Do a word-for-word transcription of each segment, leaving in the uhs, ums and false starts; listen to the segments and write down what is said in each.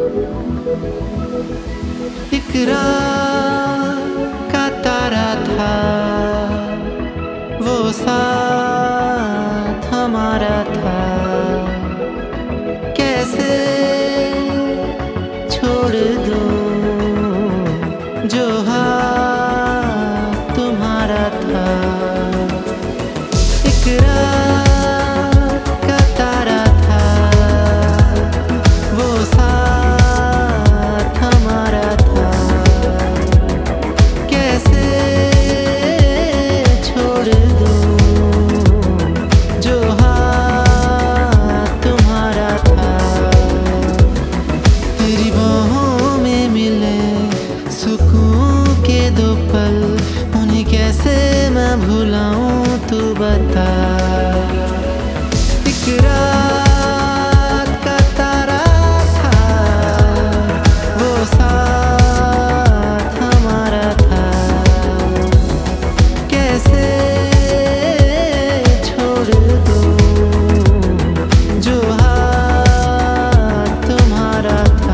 एक रात का तारा था, वो साथ हमारा था। कैसे छोड़ दूं जो हाथ तुम्हारा था। एक रात का तारा था, वो साथ हमारा था। कैसे छोड़ दूं जो हाथ तुम्हारा था। तेरी बाहों में मिले सुकून के दो पल, उन्हें कैसे मैं भुलाऊं तू बता। एक रात का तारा था, वो साथ हमारा था। कैसे छोड़ दूं जो हाथ तुम्हारा था।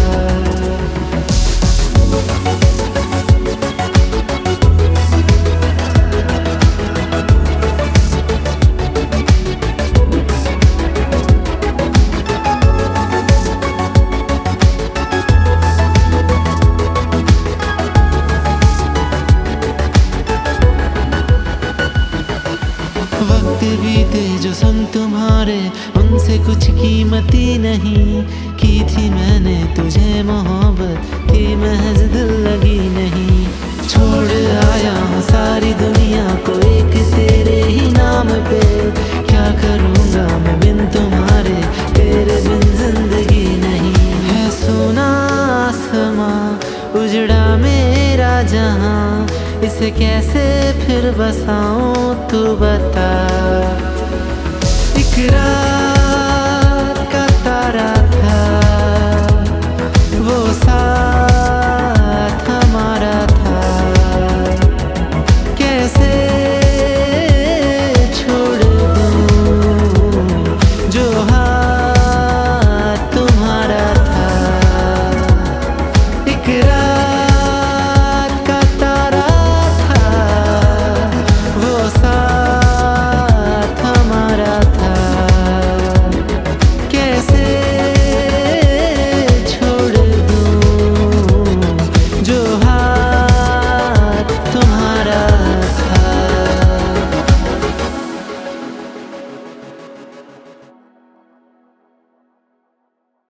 वक्त बीते जो संग तुम्हारे, उनसे कुछ कीमती नहीं। की थी मैंने तुझे मोहब्बत की महज दिल लगी नहीं। छोड़ आया हूँ सारी दुनिया को एक तेरे ही नाम पे। क्या करूँगा मैं बिन तुम्हारे, तेरे बिन जिंदगी नहीं। है सोना आसमां उजड़ा मेरा जहां, इसे कैसे फिर बसाऊं तू बता। एक रात